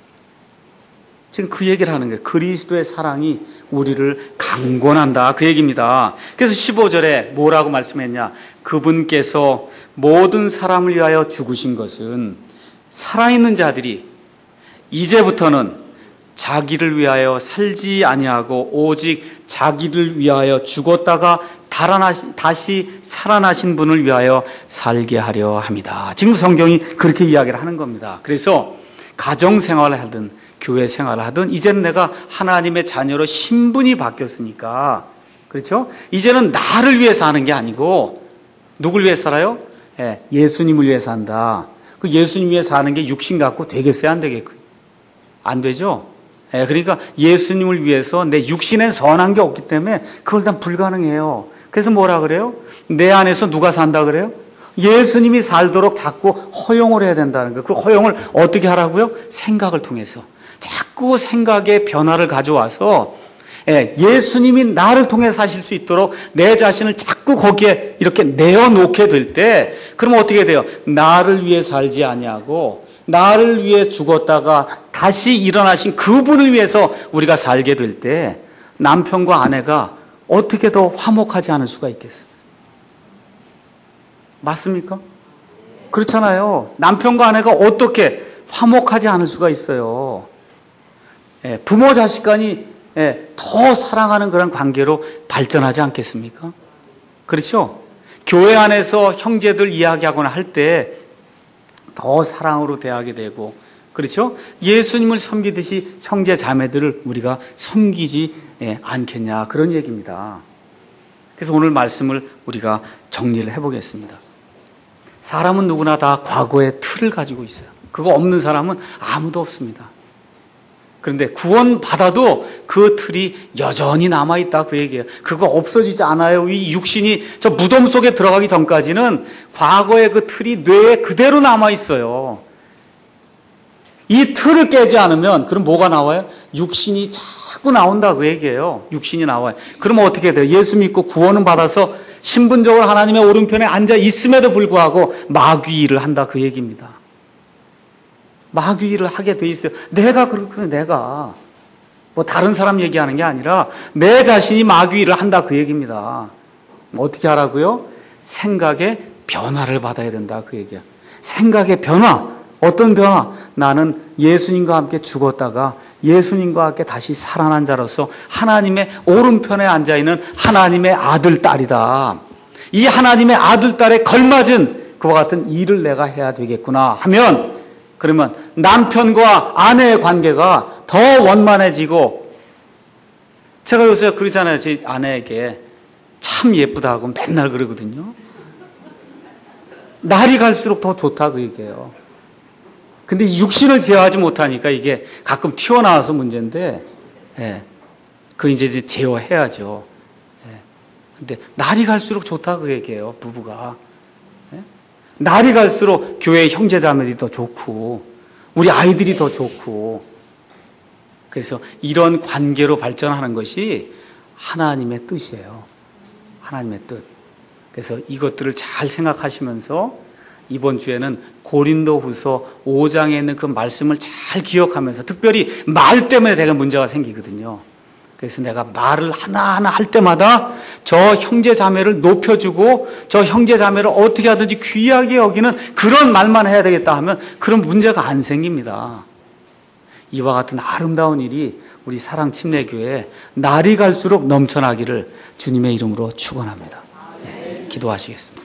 지금 그 얘기를 하는 거예요. 그리스도의 사랑이 우리를 강권한다. 그 얘기입니다. 그래서 십오 절에 뭐라고 말씀했냐. 그분께서 모든 사람을 위하여 죽으신 것은 살아있는 자들이 이제부터는 자기를 위하여 살지 아니하고 오직 자기를 위하여 죽었다가 달아나시, 다시 살아나신 분을 위하여 살게 하려 합니다. 지금 성경이 그렇게 이야기를 하는 겁니다. 그래서 가정생활을 하든 교회 생활을 하든 이제는 내가 하나님의 자녀로 신분이 바뀌었으니까 그렇죠? 이제는 나를 위해 사는 게 아니고 누굴 위해 살아요? 예, 예수님을 위해 산다. 그 예수님 위해 사는 게 육신 갖고 되겠어요? 안 되겠어요? 안 되죠? 예, 그러니까 예수님을 위해서 내 육신엔 선한 게 없기 때문에 그걸 다 불가능해요. 그래서 뭐라 그래요? 내 안에서 누가 산다 그래요? 예수님이 살도록 자꾸 허용을 해야 된다는 거예요. 그 허용을 어떻게 하라고요? 생각을 통해서. 자꾸 생각의 변화를 가져와서 예, 예수님이 나를 통해 사실 수 있도록 내 자신을 자꾸 거기에 이렇게 내어놓게 될 때, 그러면 어떻게 돼요? 나를 위해 살지 아니하고 나를 위해 죽었다가 다시 일어나신 그분을 위해서 우리가 살게 될 때 남편과 아내가 어떻게 더 화목하지 않을 수가 있겠어요? 맞습니까? 그렇잖아요. 남편과 아내가 어떻게 화목하지 않을 수가 있어요? 예, 부모 자식 간이 예, 더 사랑하는 그런 관계로 발전하지 않겠습니까? 그렇죠? 교회 안에서 형제들 이야기하거나 할 때 더 사랑으로 대하게 되고, 그렇죠? 예수님을 섬기듯이 형제 자매들을 우리가 섬기지 예, 않겠냐, 그런 얘기입니다. 그래서 오늘 말씀을 우리가 정리를 해보겠습니다. 사람은 누구나 다 과거의 틀을 가지고 있어요. 그거 없는 사람은 아무도 없습니다. 그런데 구원받아도 그 틀이 여전히 남아있다, 그 얘기예요. 그거 없어지지 않아요. 이 육신이 저 무덤 속에 들어가기 전까지는 과거의 그 틀이 뇌에 그대로 남아있어요. 이 틀을 깨지 않으면 그럼 뭐가 나와요? 육신이 자꾸 나온다, 그 얘기예요. 육신이 나와요. 그러면 어떻게 돼요? 예수 믿고 구원은 받아서 신분적으로 하나님의 오른편에 앉아 있음에도 불구하고 마귀 일을 한다, 그 얘기입니다. 마귀 일을 하게 돼 있어요. 내가 그렇거든, 내가. 뭐 다른 사람 얘기하는 게 아니라 내 자신이 마귀 일을 한다, 그 얘기입니다. 어떻게 하라고요? 생각의 변화를 받아야 된다, 그 얘기야. 생각의 변화. 어떤 변화? 나는 예수님과 함께 죽었다가 예수님과 함께 다시 살아난 자로서 하나님의 오른편에 앉아있는 하나님의 아들, 딸이다. 이 하나님의 아들, 딸에 걸맞은 그와 같은 일을 내가 해야 되겠구나 하면, 그러면 남편과 아내의 관계가 더 원만해지고, 제가 요새 그러잖아요. 제 아내에게 참 예쁘다고 맨날 그러거든요. 날이 갈수록 더 좋다, 그 얘기예요. 근데 육신을 제어하지 못하니까 이게 가끔 튀어나와서 문제인데, 예, 그 이제 제어해야죠. 예. 근데 날이 갈수록 좋다, 그 얘기예요, 부부가. 예? 날이 갈수록 교회의 형제자매들이 더 좋고, 우리 아이들이 더 좋고, 그래서 이런 관계로 발전하는 것이 하나님의 뜻이에요. 하나님의 뜻. 그래서 이것들을 잘 생각하시면서 이번 주에는 고린도후서 오 장에 있는 그 말씀을 잘 기억하면서, 특별히 말 때문에 되게 문제가 생기거든요. 그래서 내가 말을 하나하나 할 때마다 저 형제 자매를 높여주고 저 형제 자매를 어떻게 하든지 귀하게 여기는 그런 말만 해야 되겠다 하면 그런 문제가 안 생깁니다. 이와 같은 아름다운 일이 우리 사랑침례교회에 날이 갈수록 넘쳐나기를 주님의 이름으로 축원합니다. 네, 기도하시겠습니다.